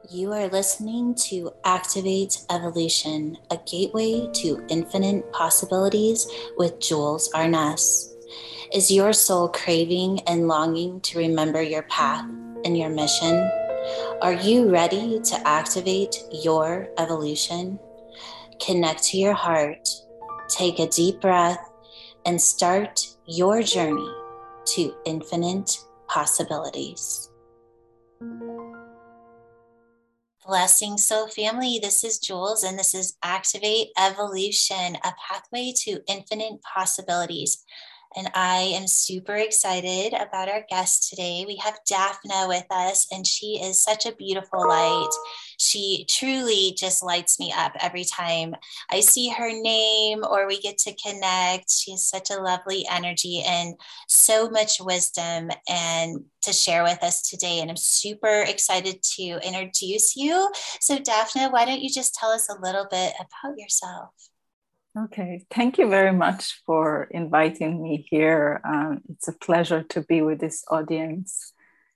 You are listening to Activate Evolution, a gateway to infinite possibilities with Jules Arness. Is your soul craving and longing to remember your path and your mission? Are you ready to activate your evolution? Connect to your heart, take a deep breath, and start your journey to infinite possibilities. Blessings, Soul Family. This is Jules, and this is Activate Evolution, a pathway to infinite possibilities. And I am super excited about our guest today. We have Daphna with us, and she is such a beautiful light. She truly just lights me up every time I see her name or we get to connect. She has such a lovely energy and so much wisdom and to share with us today. And I'm super excited to introduce you. So Daphna, why don't you just tell us a little bit about yourself? Okay, thank you very much for inviting me here. It's a pleasure to be with this audience.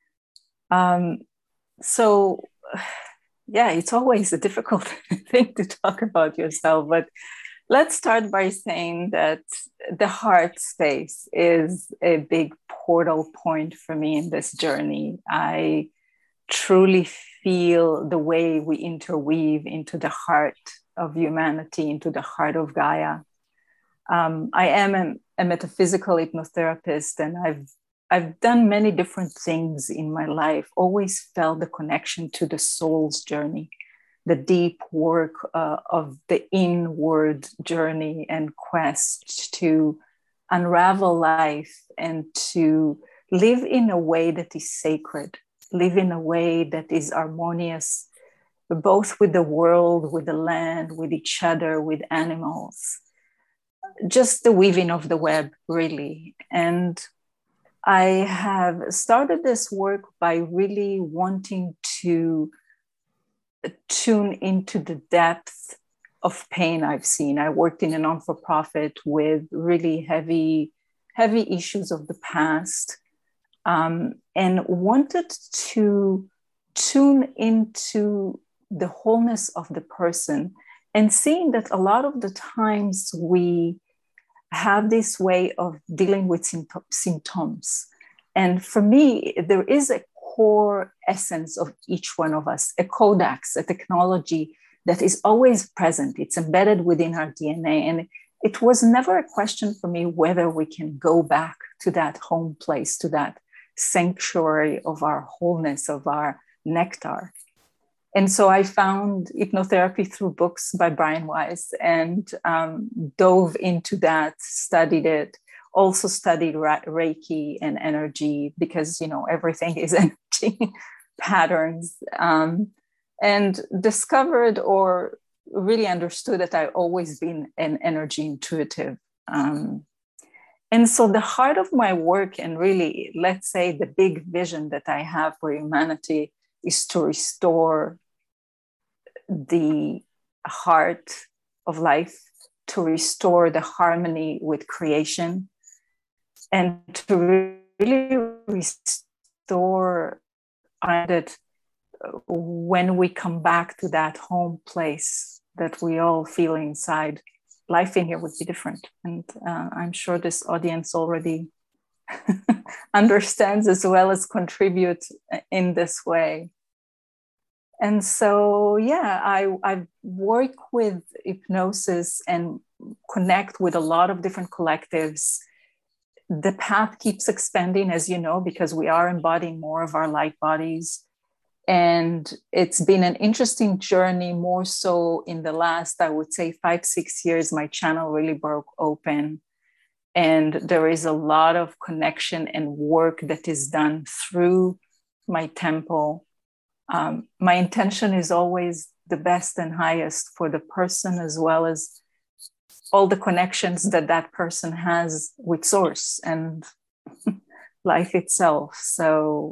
So, yeah, it's always a difficult thing to talk about yourself, but let's start by saying that the heart space is a big portal point for me in this journey. I truly feel the way we interweave into the heart of humanity, into the heart of Gaia. I am a metaphysical hypnotherapist, and I've done many different things in my life. Always felt the connection to the soul's journey, the deep work of the inward journey and quest to unravel life and to live in a way that is sacred, live in a way that is harmonious, both with the world, with the land, with each other, with animals. Just the weaving of the web, really. And I have started this work by really wanting to tune into the depth of pain I've seen. I worked in a non-for-profit with really heavy issues of the past, and wanted to tune into the wholeness of the person, and seeing that a lot of the times we have this way of dealing with symptoms. And for me, there is a core essence of each one of us, a codex, a technology that is always present. It's embedded within our DNA. And it was never a question for me whether we can go back to that home place, to that sanctuary of our wholeness, of our nectar. And so I found hypnotherapy through books by Brian Weiss and dove into that, studied it, also studied Reiki and energy because, everything is energy patterns, and discovered or really understood that I've always been an energy intuitive. And so the heart of my work, and really, let's say the big vision that I have for humanity, is to restore the heart of life, to restore the harmony with creation, and to really restore that when we come back to that home place that we all feel inside, life in here would be different. And I'm sure this audience already understands as well as contributes in this way. And so, yeah, I work with hypnosis and connect with a lot of different collectives. The path keeps expanding, as you know, because we are embodying more of our light bodies. And it's been an interesting journey, more so in the last, I would say, 5-6 years, my channel really broke open. And there is a lot of connection and work that is done through my temple. My intention is always the best and highest for the person, as well as all the connections that that person has with source and life itself. So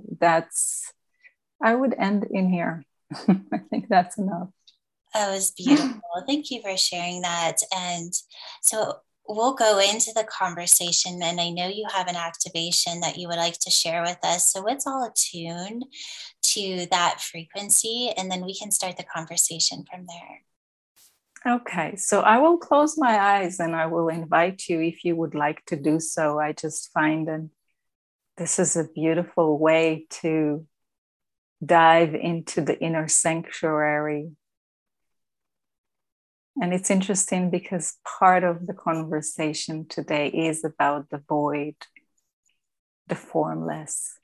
I would end in here. I think that's enough. That was beautiful. Thank you for sharing that. And so we'll go into the conversation, and I know you have an activation that you would like to share with us. So let's all attune to that frequency, and then we can start the conversation from there. Okay, so I will close my eyes and I will invite you if you would like to do so. I just find that this is a beautiful way to dive into the inner sanctuary. And it's interesting because part of the conversation today is about the void, the formless,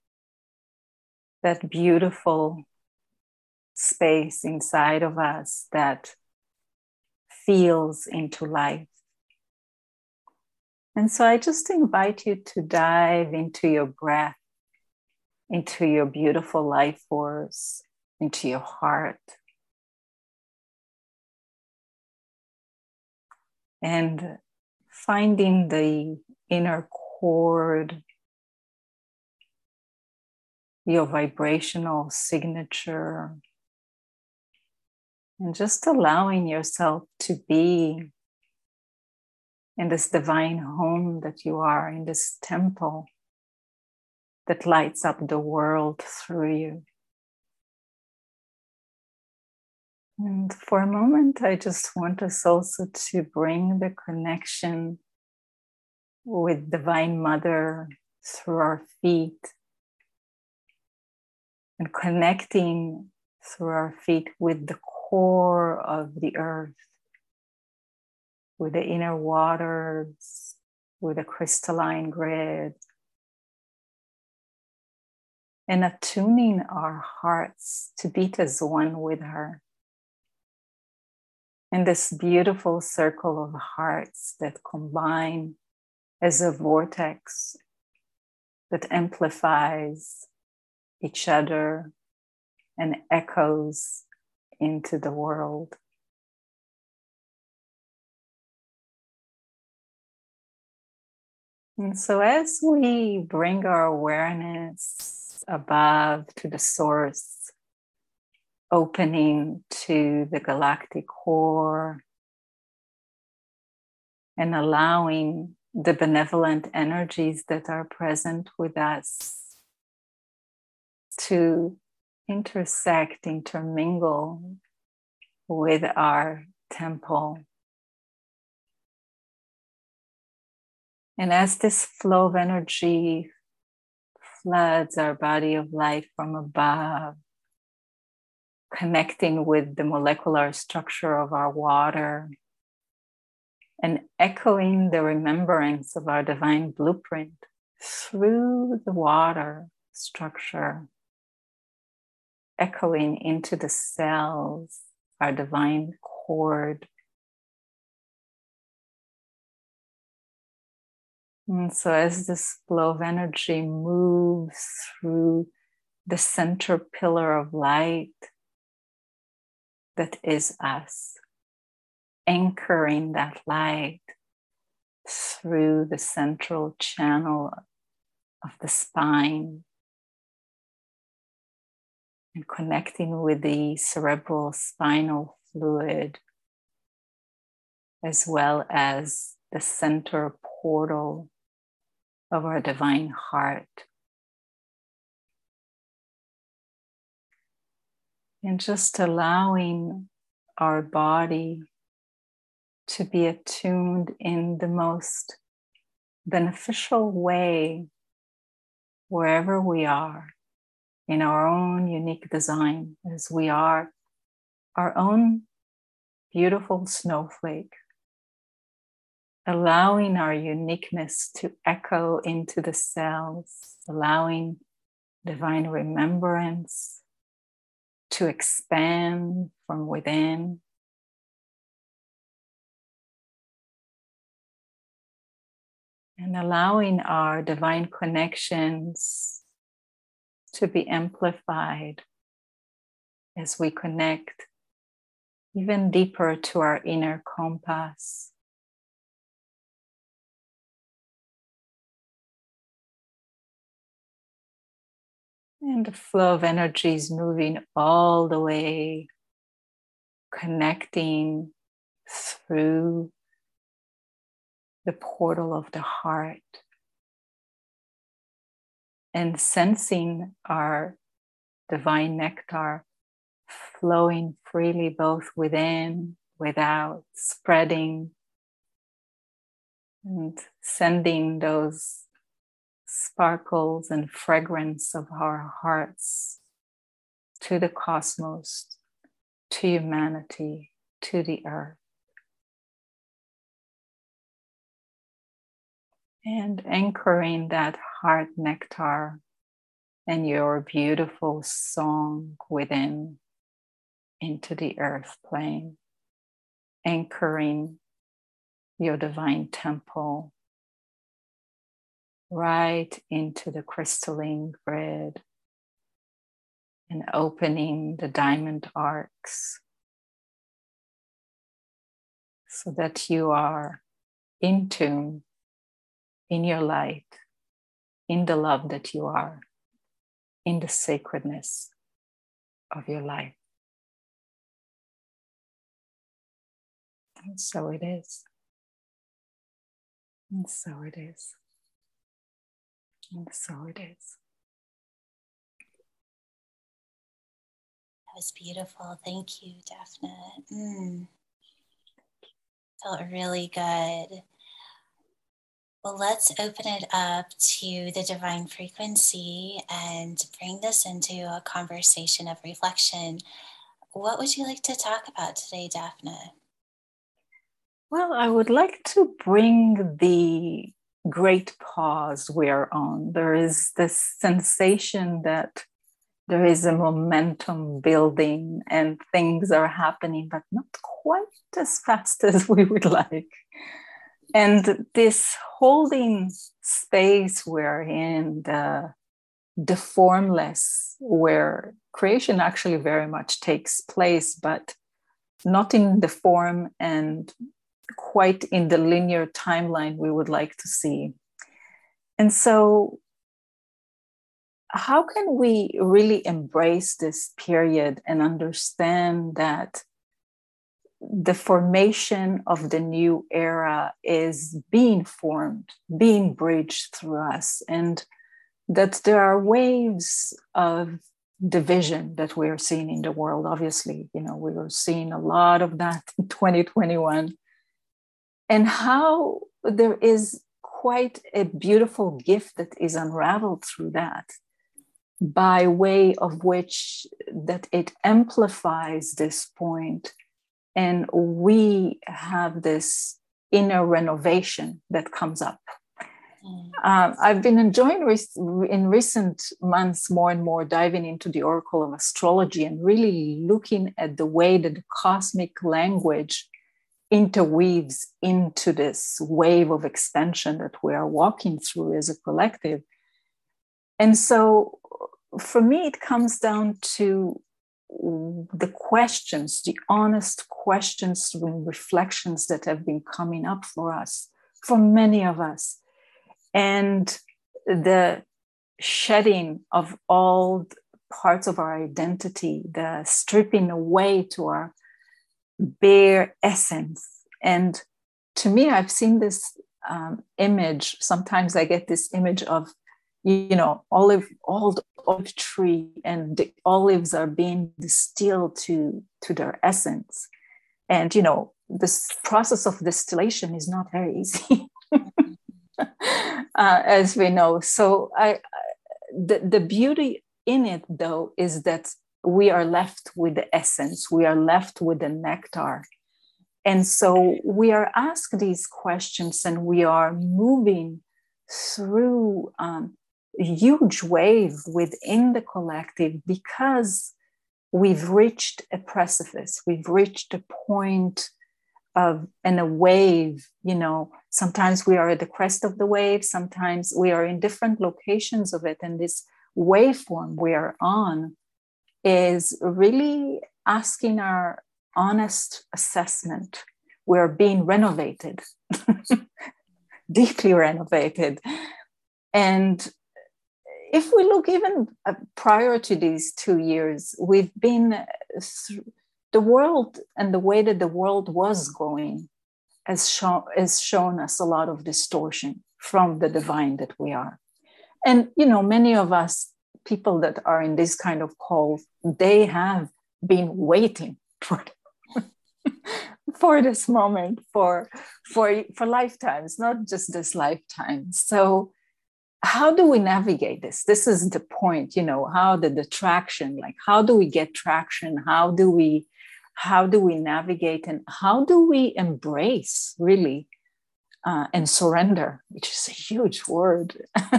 that beautiful space inside of us that feels into life. And so I just invite you to dive into your breath, into your beautiful life force, into your heart. And finding the inner chord, your vibrational signature, and just allowing yourself to be in this divine home that you are, in this temple that lights up the world through you. And for a moment, I just want us also to bring the connection with Divine Mother through our feet and connecting through our feet with the core of the earth, with the inner waters, with the crystalline grid, and attuning our hearts to beat as one with her. In this beautiful circle of hearts that combine as a vortex that amplifies each other and echoes into the world. And so as we bring our awareness above to the source, opening to the galactic core and allowing the benevolent energies that are present with us to intersect, intermingle with our temple. And as this flow of energy floods our body of light from above, connecting with the molecular structure of our water and echoing the remembrance of our divine blueprint through the water structure, echoing into the cells, our divine cord. And so as this flow of energy moves through the center pillar of light that is us, anchoring that light through the central channel of the spine and connecting with the cerebral spinal fluid, as well as the center portal of our divine heart. And just allowing our body to be attuned in the most beneficial way wherever we are in our own unique design, as we are our own beautiful snowflake, allowing our uniqueness to echo into the cells, allowing divine remembrance to expand from within. And allowing our divine connections to be amplified as we connect even deeper to our inner compass. And the flow of energy is moving all the way, connecting through the portal of the heart and sensing our divine nectar flowing freely both within, without, spreading and sending those sparkles and fragrance of our hearts to the cosmos, to humanity, to the earth. And anchoring that heart nectar and your beautiful song within into the earth plane, anchoring your divine temple right into the crystalline grid and opening the diamond arcs so that you are in tune in your light, in the love that you are, in the sacredness of your life. And so it is. And so it is. And so it is. That was beautiful. Thank you, Daphne. Felt really good. Well, let's open it up to the divine frequency and bring this into a conversation of reflection. What would you like to talk about today, Daphne? Well, I would like to bring the great pause we're on. There is this sensation that there is a momentum building and things are happening, but not quite as fast as we would like. And this holding space we're in, the formless, where creation actually very much takes place, but not in the form and quite in the linear timeline we would like to see. And so, how can we really embrace this period and understand that the formation of the new era is being formed, being bridged through us, and that there are waves of division that we are seeing in the world? Obviously, we are seeing a lot of that in 2021, and how there is quite a beautiful gift that is unraveled through that, by way of which that it amplifies this point. And we have this inner renovation that comes up. I've been enjoying in recent months more and more diving into the oracle of astrology and really looking at the way that the cosmic language interweaves into this wave of expansion that we are walking through as a collective. And so for me, it comes down to the questions, the honest questions and reflections that have been coming up for us, for many of us, and the shedding of all parts of our identity, the stripping away to our bare essence. And to me, I've seen this image. Sometimes I get this image of olive tree, and the olives are being distilled to their essence. And, this process of distillation is not very easy, as we know. So the beauty in it, though, is that we are left with the essence. We are left with the nectar. And so we are asked these questions, and we are moving through a huge wave within the collective, because we've reached a precipice. We've reached a point of, and a wave, sometimes we are at the crest of the wave, sometimes we are in different locations of it. And this waveform we are on is really asking our honest assessment. We're being renovated, deeply renovated. And if we look even prior to these 2 years, we've been the world, and the way that the world was going has shown us a lot of distortion from the divine that we are. And, many of us, people that are in this kind of call, they have been waiting for for this moment for lifetimes, not just this lifetime. So how do we navigate this? This is the point, how the traction, like how do we get traction? How do we navigate, and how do we embrace really and surrender, which is a huge word,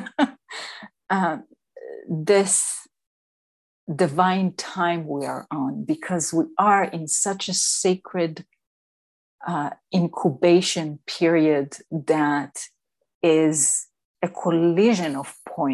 this divine time we are on, because we are in such a sacred incubation period that is a collision of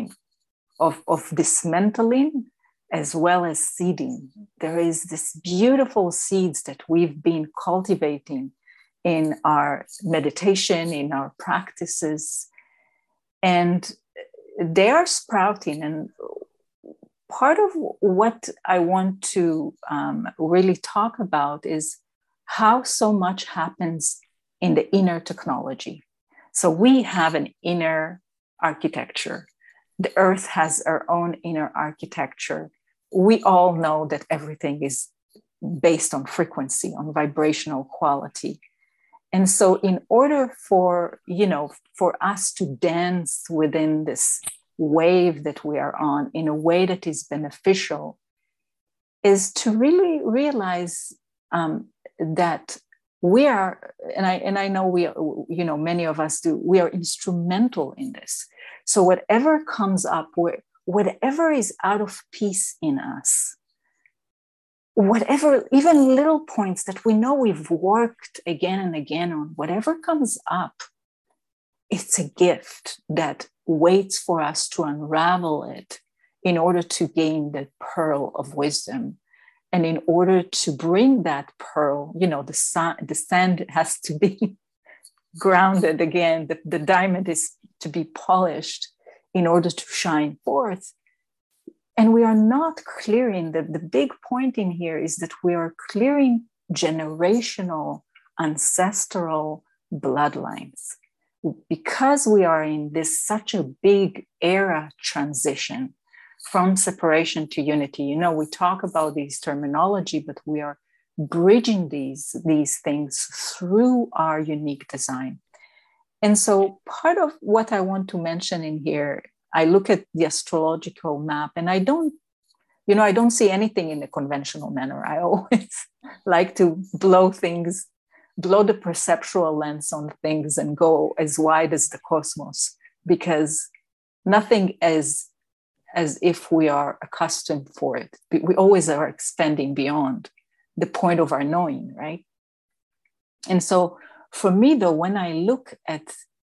dismantling as well as seeding. There is this beautiful seeds that we've been cultivating in our meditation, in our practices, and they are sprouting. And part of what I want to really talk about is how so much happens in the inner technology. So we have an inner architecture. The earth has our own inner architecture. We all know that everything is based on frequency, on vibrational quality. And so in order for us to dance within this wave that we are on in a way that is beneficial, is to really realize that we are, and I know we, many of us do, we are instrumental in this. So whatever comes up, whatever is out of peace in us, whatever, even little points that we know we've worked again and again on, whatever comes up, it's a gift that waits for us to unravel it in order to gain the pearl of wisdom. And in order to bring that pearl, the sand has to be grounded again. The diamond is to be polished in order to shine forth. And we are not clearing, the big point in here is that we are clearing generational, ancestral bloodlines. Because we are in this such a big era transition from separation to unity. We talk about these terminology, but we are bridging these things through our unique design. And so part of what I want to mention in here, I look at the astrological map and I don't see anything in the conventional manner. I always like to blow the perceptual lens on things and go as wide as the cosmos, because nothing as if we are accustomed for it. We always are expanding beyond the point of our knowing, right? And so for me, though, when I look at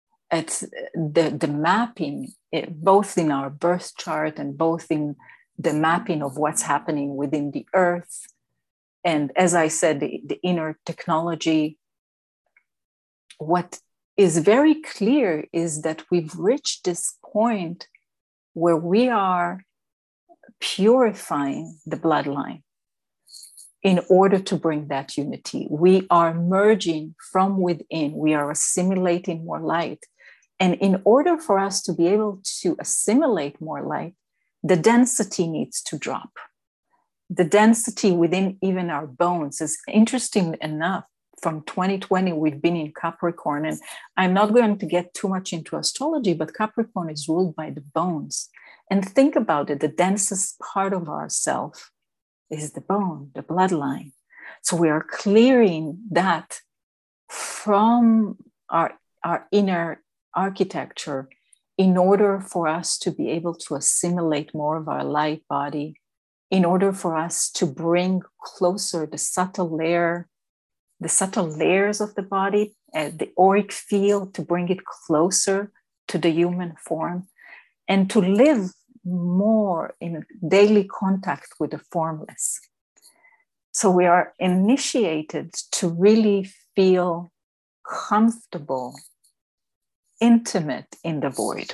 the mapping, both in our birth chart and both in the mapping of what's happening within the earth, and as I said, the inner technology, what is very clear is that we've reached this point where we are purifying the bloodline in order to bring that unity. We are merging from within. We are assimilating more light. And in order for us to be able to assimilate more light, the density needs to drop. The density within even our bones is, interesting enough, from 2020, we've been in Capricorn, and I'm not going to get too much into astrology, but Capricorn is ruled by the bones. And think about it, the densest part of ourself is the bone, the bloodline. So we are clearing that from our inner architecture in order for us to be able to assimilate more of our light body, in order for us to bring closer the subtle layers of the body, the auric field, to bring it closer to the human form, and to live more in daily contact with the formless. So we are initiated to really feel comfortable, intimate in the void.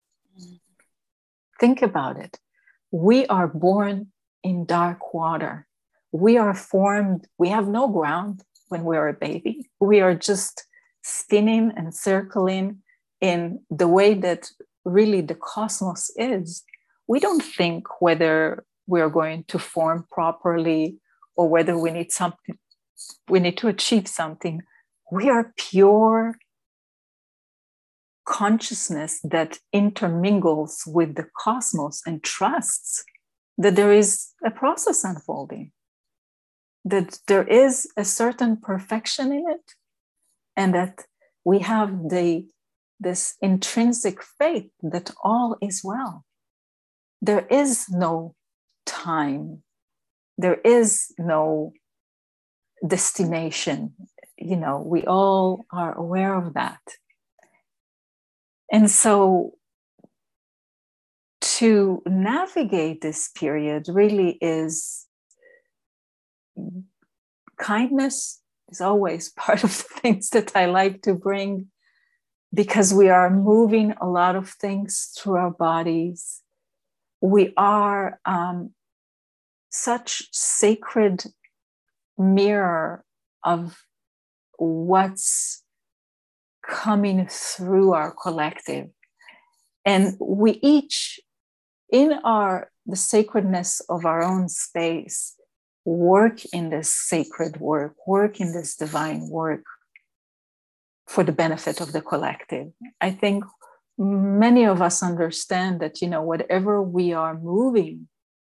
Think about it. We are born in dark water. We are formed, we have no ground when we are a baby. We are just spinning and circling in the way that really the cosmos is. we don't think whether we're going to form properly or whether we need something, we need to achieve something. We are pure consciousness that intermingles with the cosmos and trusts that there is a process unfolding, that there is a certain perfection in it, and that we have this intrinsic faith that all is well. There is no time. There is no destination. You know, we all are aware of that. And so to navigate this period really is kindness is always part of the things that I like to bring, because we are moving a lot of things through our bodies. We are such sacred mirror of what's coming through our collective. And we each, in the sacredness of our own space, work in this sacred work in this divine work for the benefit of the collective. I think many of us understand that, you know, whatever we are moving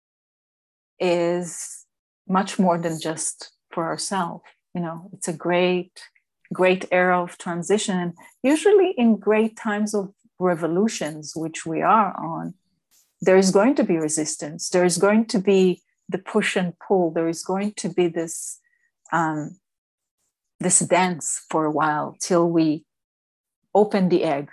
is much more than just for ourselves. You know, it's a great era of transition. And usually in great times of revolutions, which we are on, there is going to be resistance. There is going to be the push and pull. There is going to be this this dance for a while till we open the egg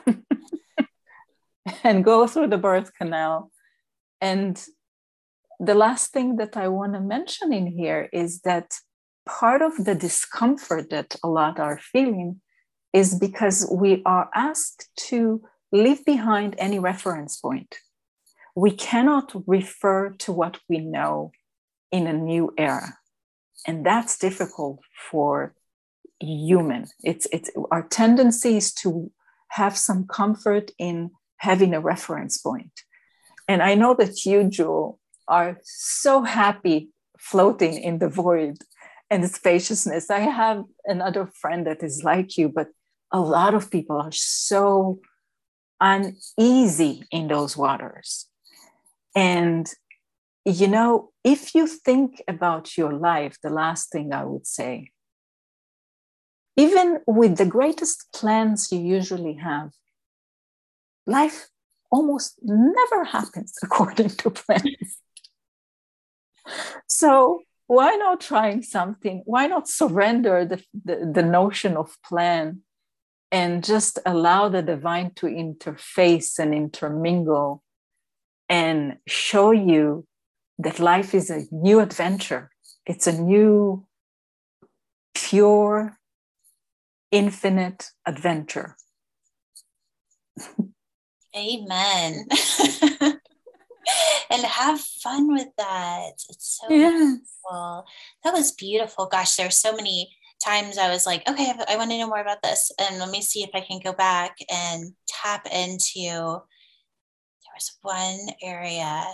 and go through the birth canal. And the last thing that I want to mention in here is that part of the discomfort that a lot are feeling is because we are asked to leave behind any reference point. We cannot refer to what we know in a new era. And that's difficult for human. It's our tendency is to have some comfort in having a reference point. And I know that you, Jewel, are so happy floating in the void and the spaciousness. I have another friend that is like you, but a lot of people are so uneasy in those waters. And, you know, if you think about your life, the last thing I would say, even with the greatest plans you usually have, life almost never happens according to plans. So why not trying something? Why not surrender the notion of plan and just allow the divine to interface and intermingle and show you that life is a new adventure. It's a new, pure, infinite adventure. Amen. And have fun with that. It's so beautiful. That was beautiful. Gosh, there's so many times I was like, okay, I want to know more about this. And let me see if I can go back and tap into, there was one area.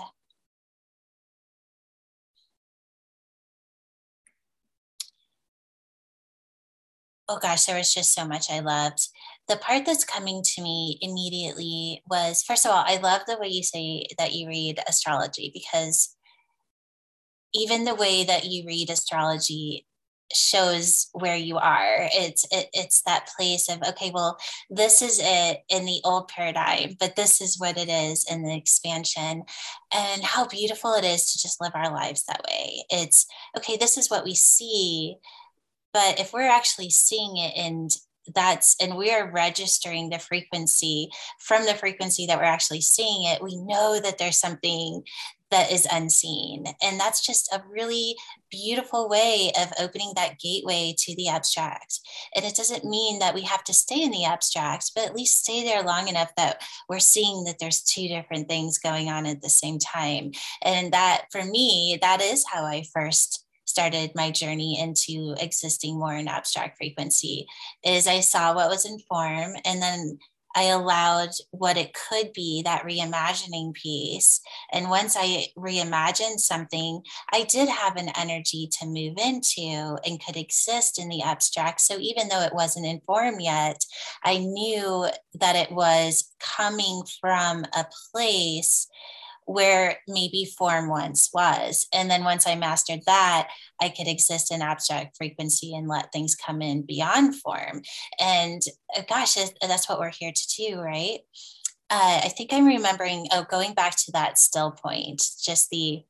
Oh gosh, there was just so much I loved. The part that's coming to me immediately was, first of all, I love the way you say that you read astrology, because even the way that you read astrology shows where you are. It's that place of, okay, well, this is it in the old paradigm, but this is what it is in the expansion, and how beautiful it is to just live our lives that way. It's okay, this is what we see, but if we're actually seeing it and we are registering the frequency from the frequency that we're actually seeing it, we know that there's something that is unseen. And that's just a really beautiful way of opening that gateway to the abstract. And it doesn't mean that we have to stay in the abstract, but at least stay there long enough that we're seeing that there's two different things going on at the same time. And that, for me, that is how I first started my journey into existing more in abstract frequency. Is I saw what was in form, and then I allowed what it could be, that reimagining piece. And once I reimagined something, I did have an energy to move into and could exist in the abstract. So even though it wasn't in form yet, I knew that it was coming from a place where maybe form once was. And then once I mastered that, I could exist in abstract frequency and let things come in beyond form. And gosh, that's what we're here to do, right? I think I'm remembering, going back to that still point, just the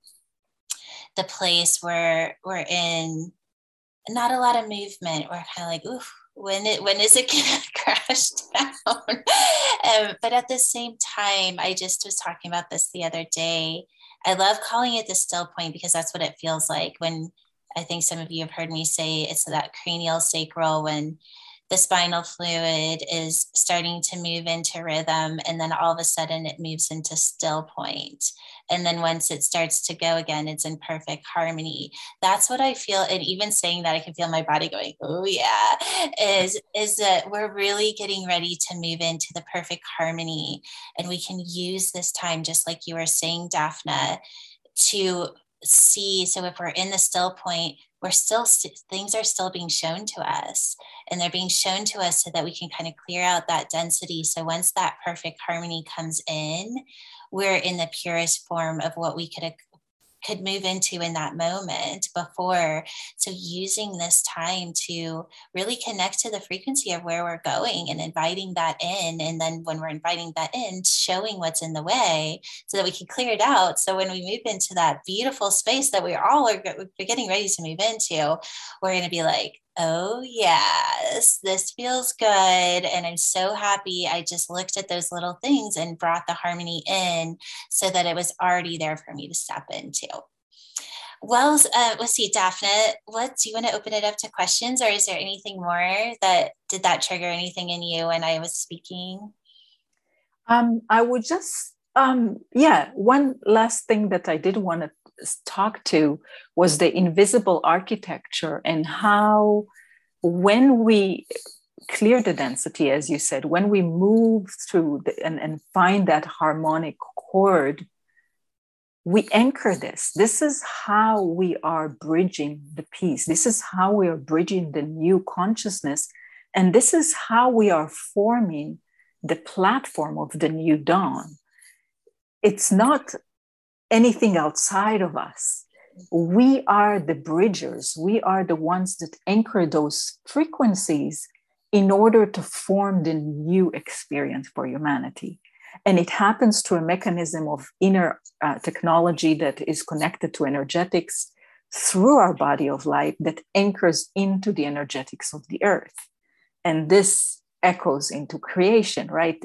place where we're in not a lot of movement. We're kind of like, ooh, when is it gonna crash down? But at the same time, I just was talking about this the other day. I love calling it the still point because that's what it feels like when, I think some of you have heard me say, it's that cranial sacral, when the spinal fluid is starting to move into rhythm, and then all of a sudden it moves into still point. And then once it starts to go again, it's in perfect harmony. That's what I feel. And even saying that, I can feel my body going, oh yeah, is that we're really getting ready to move into the perfect harmony. And we can use this time, just like you were saying, Daphna, to see. So if we're in the still point, we're still, things are still being shown to us, and they're being shown to us so that we can kind of clear out that density. So once that perfect harmony comes in, we're in the purest form of what we could move into in that moment before. So using this time to really connect to the frequency of where we're going and inviting that in. And then when we're inviting that in, showing what's in the way so that we can clear it out. So when we move into that beautiful space that we're getting ready to move into, we're going to be like, oh yes, this feels good. And I'm so happy I just looked at those little things and brought the harmony in so that it was already there for me to step into. Well, let's see, Daphna, do you want to open it up to questions, or is there anything more did that trigger anything in you when I was speaking? I would just, one last thing that I did want to talk to was the invisible architecture, and how when we clear the density, as you said, when we move through and find that harmonic chord, we anchor this. This is how we are bridging the piece. This is how we are bridging the new consciousness. And this is how we are forming the platform of the new dawn. It's not anything outside of us. We are the bridgers. We are the ones that anchor those frequencies in order to form the new experience for humanity. And it happens through a mechanism of inner technology that is connected to energetics through our body of light that anchors into the energetics of the earth. And this echoes into creation, right?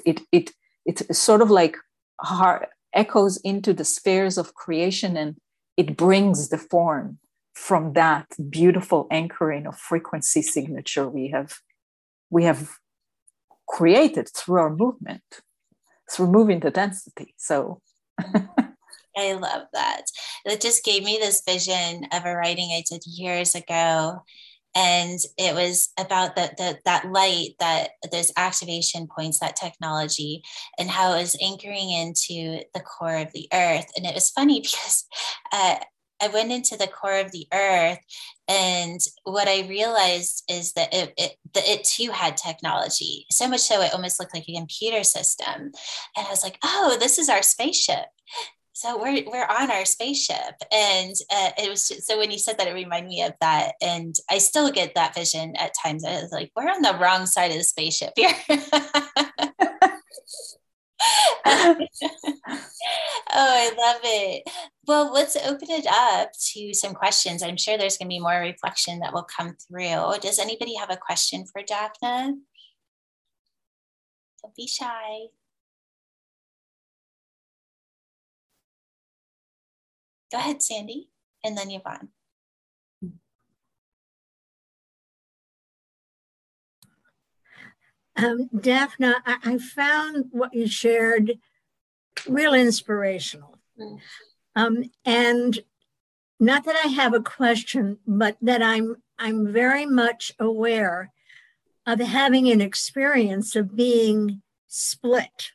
It's sort of like echoes into the spheres of creation, and it brings the form from that beautiful anchoring of frequency signature we have created through our movement, through moving the density. So I love that. It just gave me this vision of a writing I did years ago. And it was about that light, that those activation points, that technology, and how it was anchoring into the core of the earth. And it was funny because I went into the core of the earth, and what I realized is that it too had technology, so much so it almost looked like a computer system. And I was like, oh, this is our spaceship. So we're on our spaceship. And it was just, so when you said that, it reminded me of that. And I still get that vision at times. I was like, we're on the wrong side of the spaceship here. Oh, I love it. Well, let's open it up to some questions. I'm sure there's going to be more reflection that will come through. Does anybody have a question for Daphna? Don't be shy. Go ahead, Sandy, and then Yvonne. Daphna, I found what you shared real inspirational. And not that I have a question, but that I'm very much aware of having an experience of being split.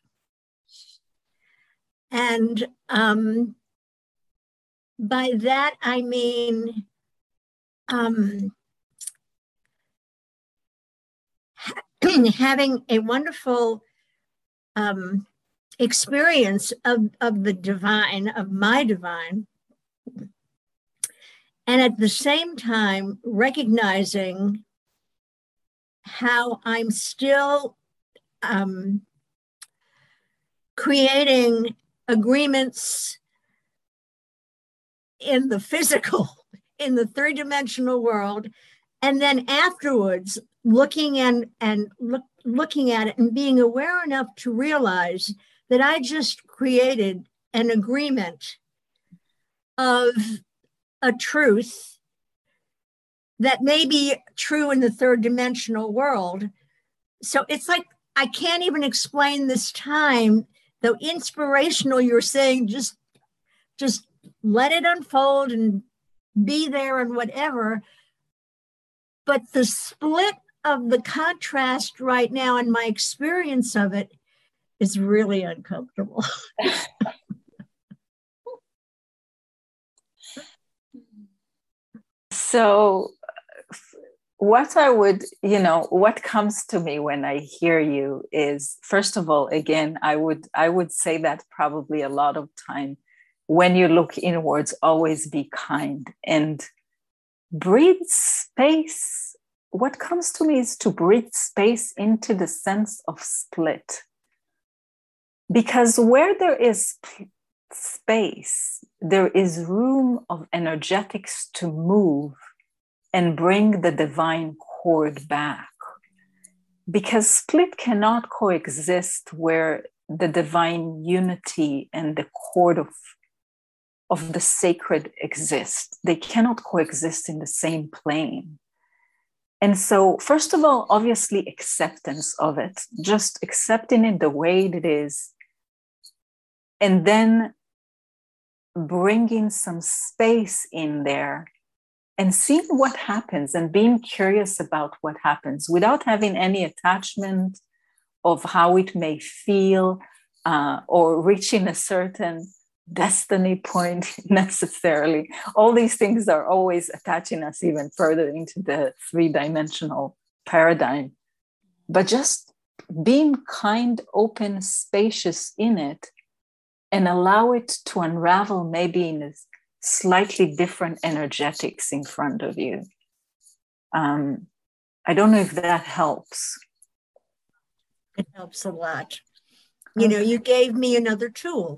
And by that, I mean, having a wonderful experience of the divine, of my divine, and at the same time recognizing how I'm still creating agreements in the physical, in the three-dimensional world, and then afterwards looking at it and being aware enough to realize that I just created an agreement of a truth that may be true in the third-dimensional world. So it's like I can't even explain this time, though inspirational. You're saying just let it unfold and be there and whatever. But the split of the contrast right now and my experience of it is really uncomfortable. So what I would, what comes to me when I hear you is, first of all, again, I would say that probably a lot of time when you look inwards, always be kind and breathe space. What comes to me is to breathe space into the sense of split. Because where there is space, there is room of energetics to move and bring the divine cord back. Because split cannot coexist where the divine unity and the cord of the sacred exist. They cannot coexist in the same plane. And so, first of all, obviously acceptance of it, just accepting it the way it is, and then bringing some space in there and seeing what happens and being curious about what happens without having any attachment of how it may feel or reaching a certain destiny point necessarily. All these things are always attaching us even further into the three-dimensional paradigm. But just being kind, open, spacious in it, and allow it to unravel maybe in a slightly different energetics in front of you. I don't know if that helps. It helps a lot. You gave me another tool.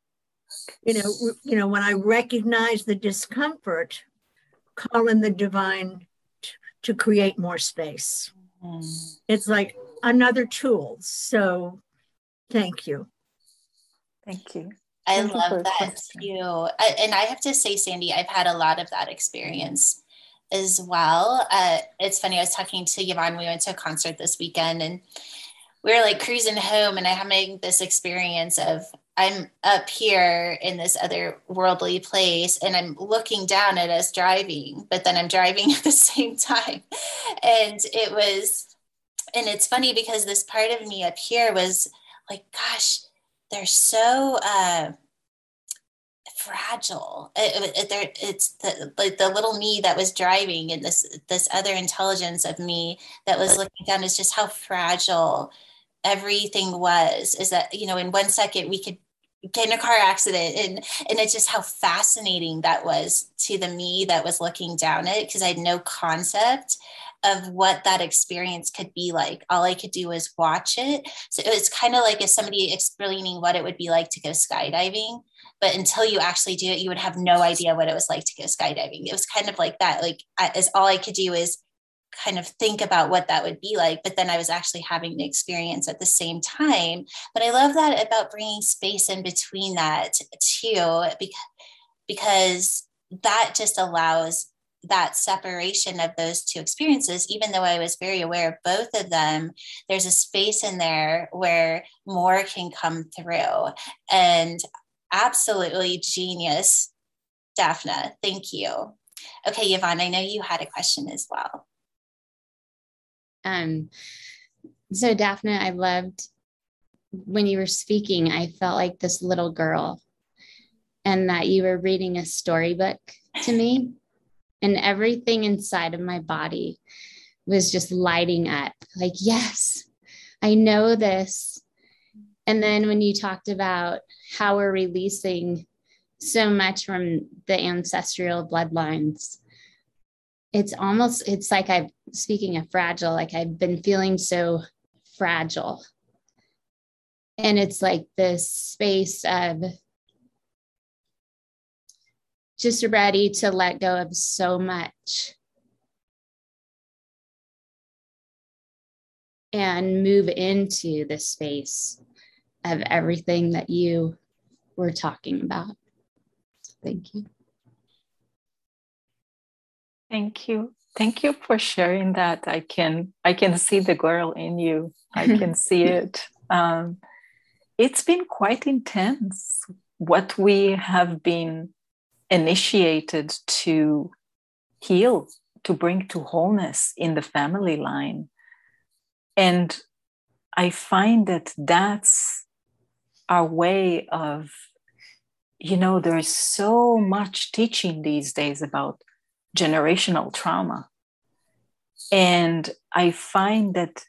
When I recognize the discomfort, call in the divine to create more space. Mm. It's like another tool. So thank you. Thank you. I love that too. And I have to say, Sandy, I've had a lot of that experience as well. It's funny, I was talking to Yvonne, we went to a concert this weekend and we were like cruising home and I'm having this experience of I'm up here in this other worldly place and I'm looking down at us driving, but then I'm driving at the same time. And it's funny because this part of me up here was like, gosh, they're so fragile. It's the little me that was driving and this other intelligence of me that was looking down is just how fragile everything was. Is that, in 1 second we could get in a car accident and it's just how fascinating that was to the me that was looking down it, because I had no concept of what that experience could be like. All I could do was watch it. So it's kind of like if somebody explaining what it would be like to go skydiving, but until you actually do it, you would have no idea what it was like to go skydiving. It was kind of like that. Like all I could do is kind of think about what that would be like, but then I was actually having the experience at the same time. But I love that about bringing space in between that too, because that just allows that separation of those two experiences. Even though I was very aware of both of them, there's a space in there where more can come through. And absolutely genius, Daphne. Thank you. Okay, Yvonne, I know you had a question as well. So Daphne, I've loved when you were speaking, I felt like this little girl, and that you were reading a storybook to me, and everything inside of my body was just lighting up like, yes, I know this. And then when you talked about how we're releasing so much from the ancestral bloodlines, it's like speaking of fragile, like I've been feeling so fragile. And it's like this space of just ready to let go of so much and move into the space of everything that you were talking about. Thank you. Thank you. Thank you for sharing that. I can see the girl in you. I can see it. It's been quite intense what we have been initiated to heal, to bring to wholeness in the family line. And I find that that's our way of, there is so much teaching these days about generational trauma. And I find that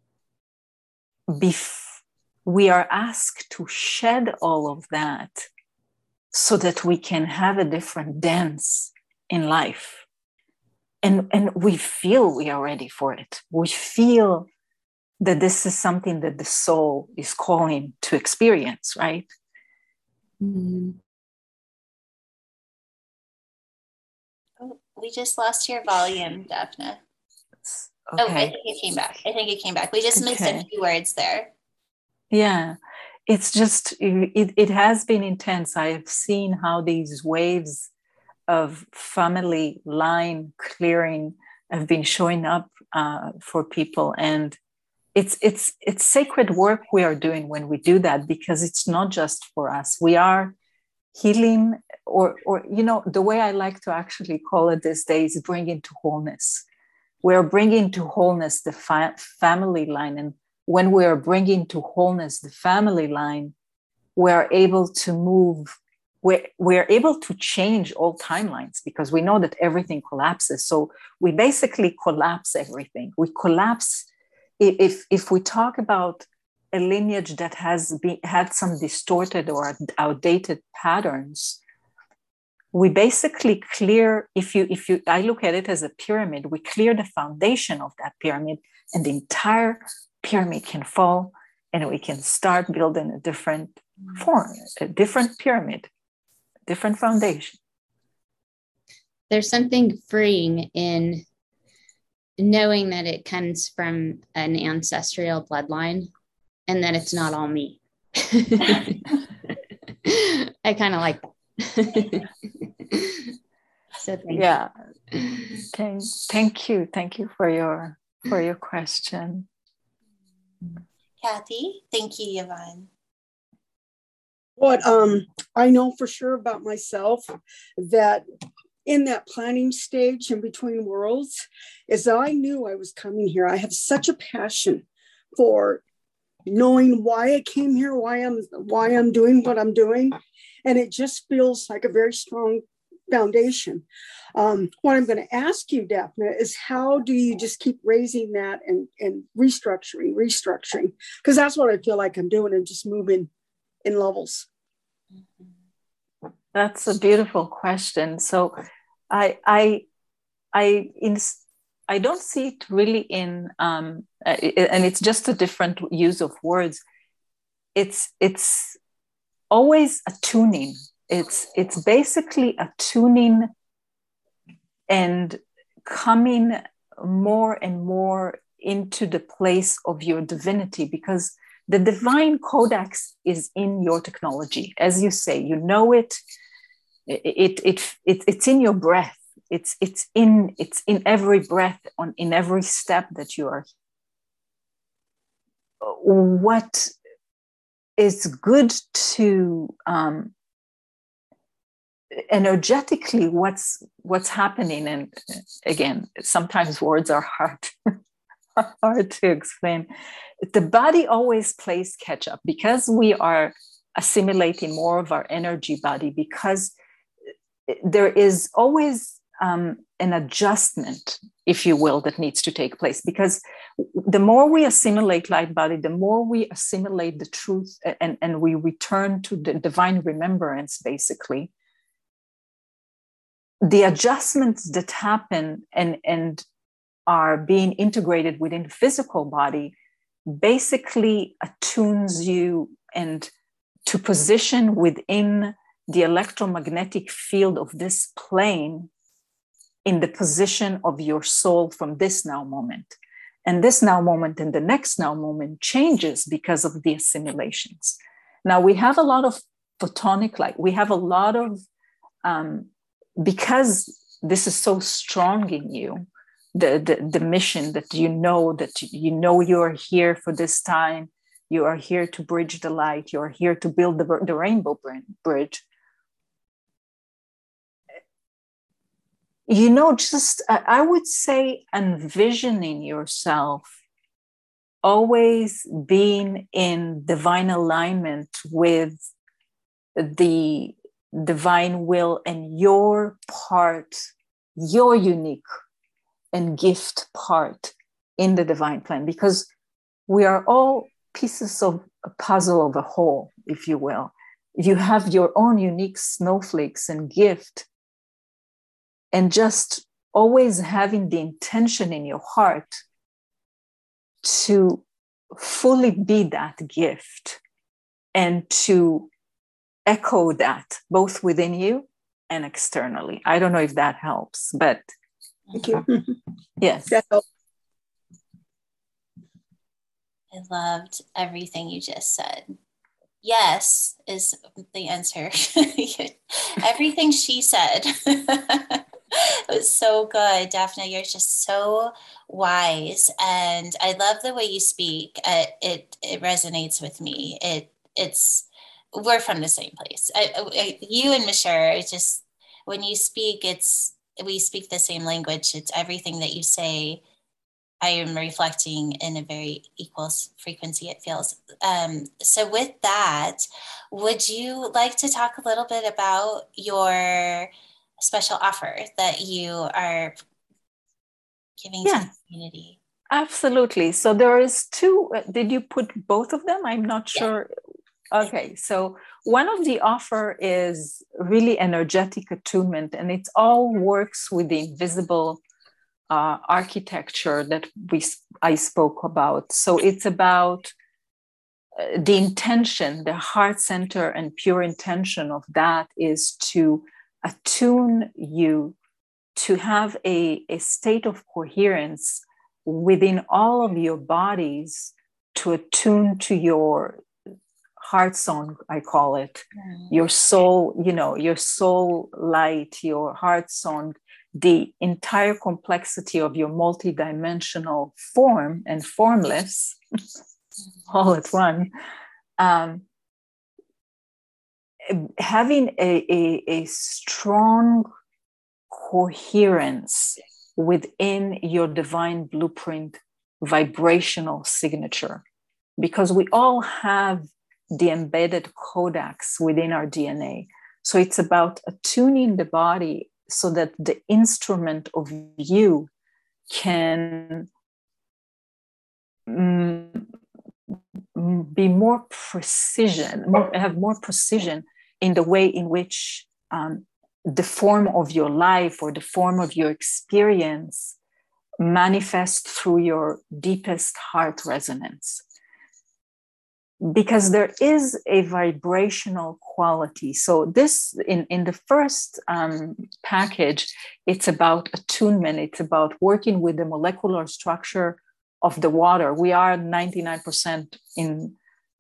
we are asked to shed all of that so that we can have a different dance in life. And we feel we are ready for it. We feel that this is something that the soul is calling to experience, right? Mm-hmm. Oh, we just lost your volume, Daphne. Okay. Oh, I think it came back. We just missed a few words there. Yeah, it's just, it has been intense. I have seen how these waves of family line clearing have been showing up for people. And it's sacred work we are doing when we do that, because it's not just for us. We are healing, or the way I like to actually call it these days, bringing to wholeness. We're bringing to wholeness the family line. And when we are bringing to wholeness the family line, we're able to move, we're able to change all timelines, because we know that everything collapses. So we basically collapse everything. We collapse. If we talk about a lineage that has had some distorted or outdated patterns, we basically clear, I look at it as a pyramid, we clear the foundation of that pyramid, and the entire pyramid can fall, and we can start building a different form, a different pyramid, different foundation. There's something freeing in knowing that it comes from an ancestral bloodline and that it's not all me. I kind of like that. So thank you for your question. Kathy, thank you, Yvonne. What I know for sure about myself, that in that planning stage in between worlds, is that I knew I was coming here. I have such a passion for knowing why I came here, why I'm doing what I'm doing. And it just feels like a very strong foundation. What I'm going to ask you, Daphne, is how do you just keep raising that and restructuring? Because that's what I feel like I'm doing, and just moving in levels. That's a beautiful question. So I don't see it really in, and it's just a different use of words. It's always a tuning. It's basically a tuning and coming more and more into the place of your divinity, because the divine codex is in your technology. As you say, you know it. It's in your breath. It's in every breath, in every step that you are. What is good to energetically, what's happening, and again, sometimes words are hard. hard to explain. The body always plays catch up because we are assimilating more of our energy body, because there is always an adjustment, if you will, that needs to take place. Because the more we assimilate light body, the more we assimilate the truth, and we return to the divine remembrance, basically. The adjustments that happen and are being integrated within the physical body basically attunes you and to position within the electromagnetic field of this plane in the position of your soul from this now moment. And this now moment and the next now moment changes because of the assimilations. Now we have a lot of photonic light. We have a lot of, because this is so strong in you, the mission that you know you're here for this time, you are here to bridge the light, you're here to build the rainbow bridge. Just I would say envisioning yourself always being in divine alignment with the divine will and your part, your unique and gift part in the divine plan, because we are all pieces of a puzzle of a whole, if you will. You have your own unique snowflakes and gift, and just always having the intention in your heart to fully be that gift and to echo that both within you and externally. I don't know if that helps, but thank you. Yes. That helps. I loved everything you just said. Yes is the answer. Everything she said. It was so good. Daphne, you're just so wise. And I love the way you speak. It resonates with me. We're from the same place. You and Mashar, it's just, when you speak, we speak the same language. It's everything that you say, I am reflecting in a very equal frequency, it feels. So with that, would you like to talk a little bit about your special offer that you are giving to the community? Absolutely. So there is two. Did you put both of them? I'm not sure. Yeah. Okay. So one of the offer is really energetic attunement, and it all works with the invisible architecture that I spoke about. So it's about the intention, the heart center and pure intention of that is to attune you to have a state of coherence within all of your bodies, to attune to your heart song, I call it, your soul, your soul light, your heart song, the entire complexity of your multidimensional form and formless all at one. Having a strong coherence within your divine blueprint vibrational signature, because we all have the embedded codex within our DNA. So it's about attuning the body so that the instrument of you can be more precision, have more precision in the way in which the form of your life or the form of your experience manifests through your deepest heart resonance. Because there is a vibrational quality. So this, in the first package, it's about attunement. It's about working with the molecular structure of the water. We are 99% in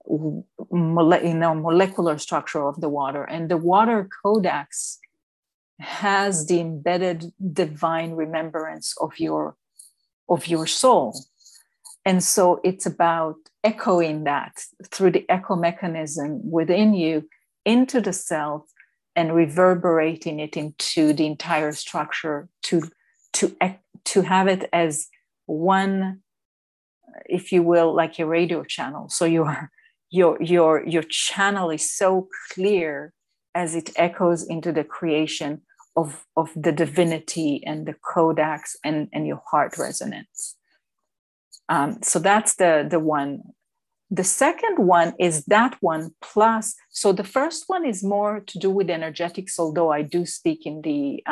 molecular structure of the water. And the water codex has the embedded divine remembrance of your soul. And so it's about echoing that through the echo mechanism within you into the cell and reverberating it into the entire structure to have it as one if you will, like a radio channel. So your channel is so clear as it echoes into the creation of the divinity and the codex and your heart resonance. So that's the one. The second one is that one plus. So the first one is more to do with energetics, although I do speak in the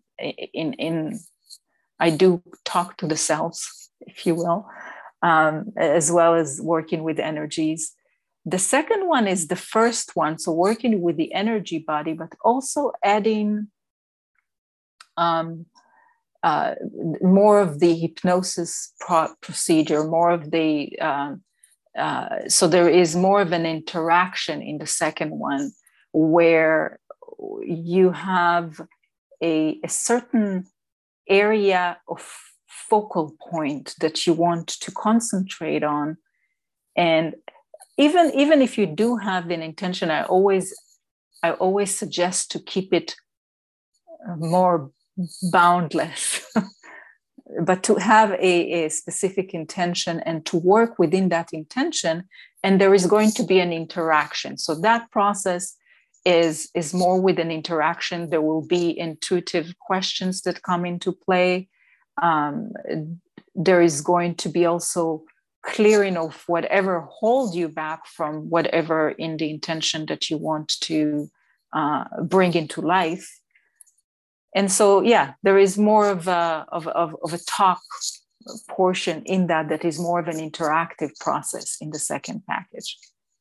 I do talk to the cells, if you will, as well as working with energies. The second one is the first one, so working with the energy body, but also adding more of the hypnosis procedure, more of the, so there is more of an interaction in the second one where you have a certain area of focal point that you want to concentrate on. And even if you do have an intention, I always suggest to keep it more boundless, but to have a specific intention and to work within that intention. And there is going to be an interaction. So that process is more with an interaction. There will be intuitive questions that come into play. There is going to be also clearing of whatever holds you back from whatever in the intention that you want to bring into life. And so, yeah, there is more of a talk portion in that is more of an interactive process in the second package.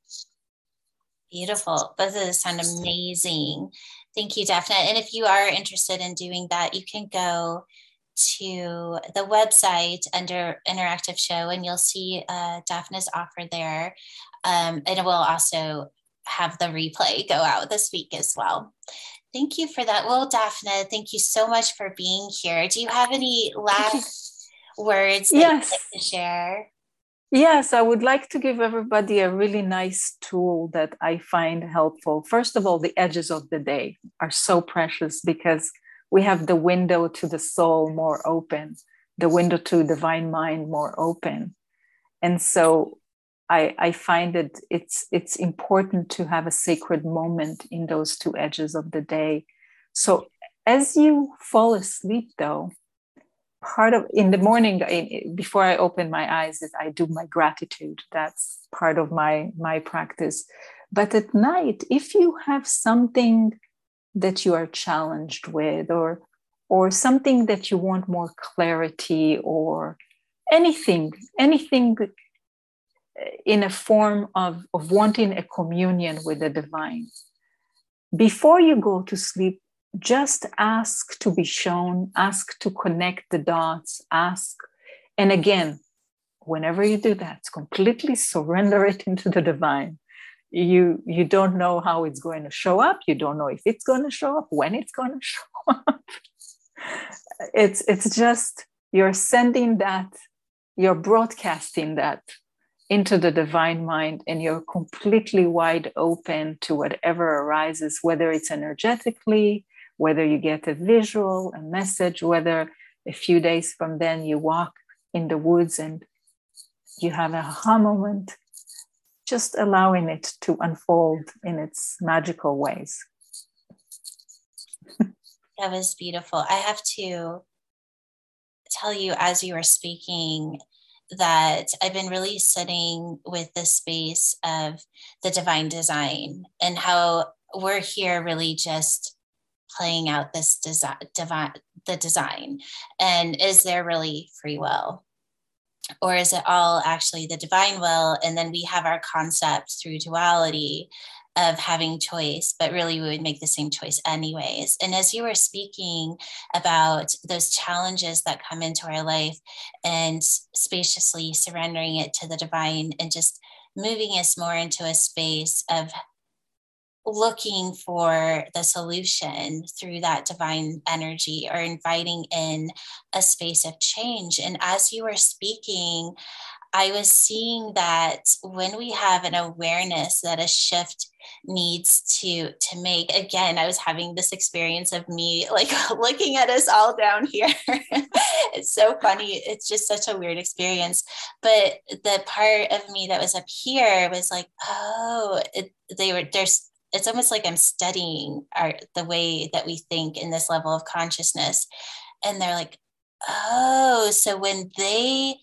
Beautiful. Both of those sound amazing. Thank you, Daphne. And if you are interested in doing that, you can go to the website under Interactive Show and you'll see Daphne's offer there. And it will also have the replay go out this week as well. Thank you for that. Well, Daphne, thank you so much for being here. Do you have any last words that you'd like to share? Yes, I would like to give everybody a really nice tool that I find helpful. First of all, the edges of the day are so precious because we have the window to the soul more open, the window to divine mind more open. And so I find that it's important to have a sacred moment in those two edges of the day. So as you fall asleep, though, in the morning, before I open my eyes, I do my gratitude. That's part of my practice. But at night, if you have something that you are challenged with, or something that you want more clarity, or anything in a form of wanting a communion with the divine, before you go to sleep, just ask to be shown, ask to connect the dots, ask. And again, whenever you do that, completely surrender it into the divine. You don't know how it's going to show up. You don't know if it's going to show up, when it's going to show up. It's just, you're sending that, you're broadcasting that into the divine mind, and you're completely wide open to whatever arises, whether it's energetically, whether you get a visual, a message, whether a few days from then you walk in the woods and you have a aha moment, just allowing it to unfold in its magical ways. That was beautiful. I have to tell you, as you were speaking, that I've been really sitting with this space of the divine design and how we're here really just playing out this design. And is there really free will? Or is it all actually the divine will? And then we have our concept through duality of having choice, but really we would make the same choice anyways. And as you were speaking about those challenges that come into our life and spaciously surrendering it to the divine and just moving us more into a space of looking for the solution through that divine energy, or inviting in a space of change. And as you were speaking, I was seeing that when we have an awareness that a shift needs to make, again, I was having this experience of me like looking at us all down here. It's so funny. It's just such a weird experience. But the part of me that was up here was like, oh, it's almost like I'm studying the way that we think in this level of consciousness. And they're like, oh, so when they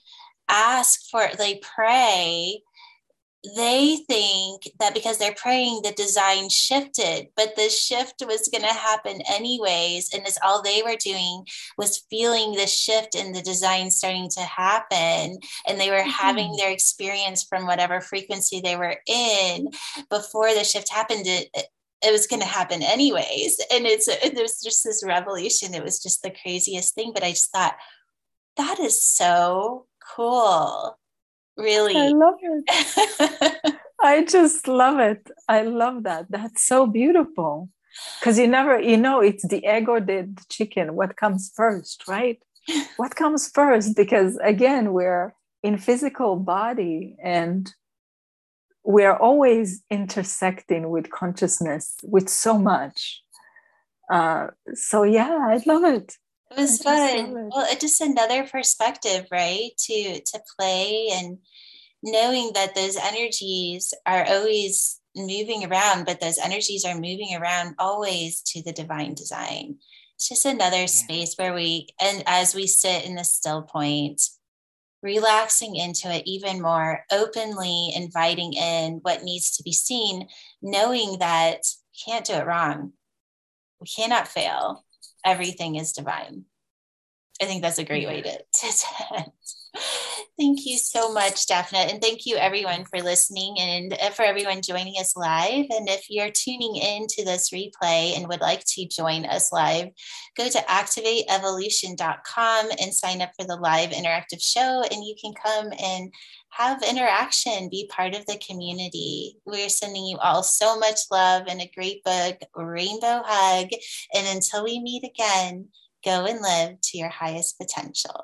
pray, they think that because they're praying, the design shifted, but the shift was going to happen anyways. And all they were doing was feeling the shift in the design starting to happen. And they were having their experience from whatever frequency they were in before the shift happened. It was going to happen anyways. And there was just this revelation. It was just the craziest thing. But I just thought, that is so cool. Really. I love it. I just love it. I love that. That's so beautiful. Because it's the egg or the chicken. What comes first, right? What comes first? Because again, we're in physical body and we're always intersecting with consciousness with so much. So yeah, I love it. It was fun. Well, it's just another perspective, right? To play and knowing that those energies are always moving around, but those energies are moving around always to the divine design. It's just another space where and as we sit in the still point, relaxing into it even more, openly inviting in what needs to be seen, knowing that we can't do it wrong. We cannot fail. Everything is divine. I think that's a great way to end. Thank you so much, Daphne. And thank you everyone for listening and for everyone joining us live. And if you're tuning in to this replay and would like to join us live, go to activateevolution.com and sign up for the live interactive show. And you can come and have interaction, be part of the community. We're sending you all so much love and a great book, Rainbow Hug. And until we meet again, go and live to your highest potential.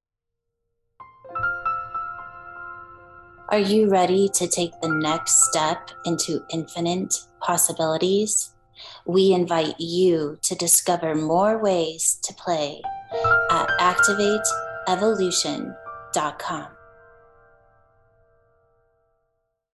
Are you ready to take the next step into infinite possibilities? We invite you to discover more ways to play at activateevolution.com.